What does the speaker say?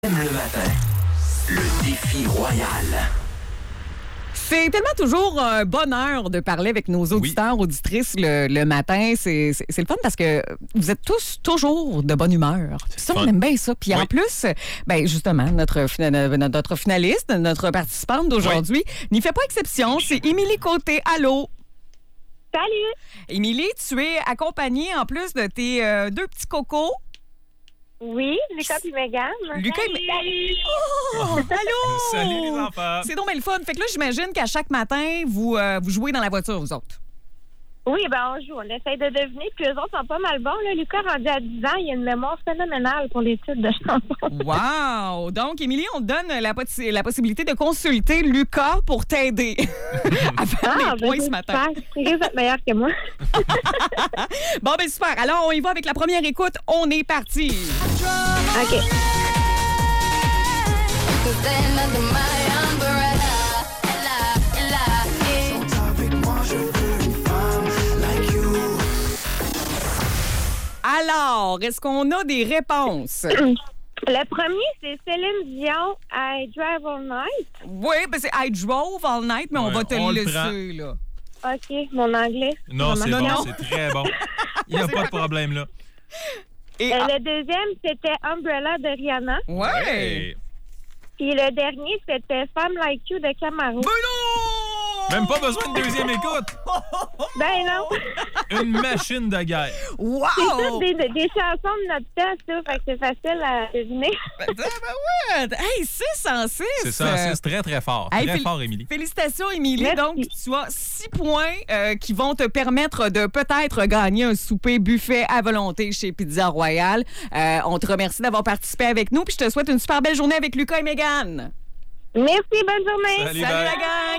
Le matin, le défi royal. C'est tellement toujours un bonheur de parler avec nos auditeurs, auditrices le matin. C'est le fun parce que vous êtes tous toujours de bonne humeur. Ça, on aime bien ça. Puis en plus, ben justement, notre finaliste, notre participante d'aujourd'hui, n'y fait pas exception. C'est Émilie Côté. Allô? Salut! Émilie, tu es accompagnée en plus de tes deux petits cocos. Oui, Lucas et Megan. Lucas et Megan. Oh, allô! Salut les enfants! C'est donc bien le fun. Fait que là, j'imagine qu'à chaque matin, vous jouez dans la voiture, vous autres. Oui, ben on joue. On essaye de deviner. Puis eux autres sont pas mal bons. Là. Lucas, rendu à 10 ans, il a une mémoire phénoménale pour les titres de chansons. Wow! Donc, Émilie, on te donne la possibilité de consulter Lucas pour t'aider à faire les points ce matin. Il risque d'être meilleur que moi. Bon, ben super. Alors, on y va avec la première écoute. On est parti. OK. Alors, est-ce qu'on a des réponses? Le premier, c'est Céline Dion, I Drive All Night. Oui, ben c'est I Drove All Night, mais on va te le laisser, là. OK, mon anglais. Non, c'est Non. bon, c'est très bon. Il n'y a pas de problème, là. Et, Le deuxième, c'était Umbrella de Rihanna. ouais! Hey. Puis le dernier, c'était Femme Like You de Camaro. Ben non! Même pas besoin de deuxième écoute. Ben non! Une machine de guerre. Wow! C'est toutes des chansons de notre temps, ça. Fait que c'est facile à deviner. Ben ouais! Hey, c'est censé! C'est ça, c'est très, très fort. Hey, Très fort, Émilie. Félicitations, Émilie. Merci. Donc, tu as 6 points qui vont te permettre de peut-être gagner un souper buffet à volonté chez Pizza Royale. On te remercie d'avoir participé avec nous, puis je te souhaite une super belle journée avec Lucas et Megan. Merci, bonne journée! Salut, Salut bye. la gang!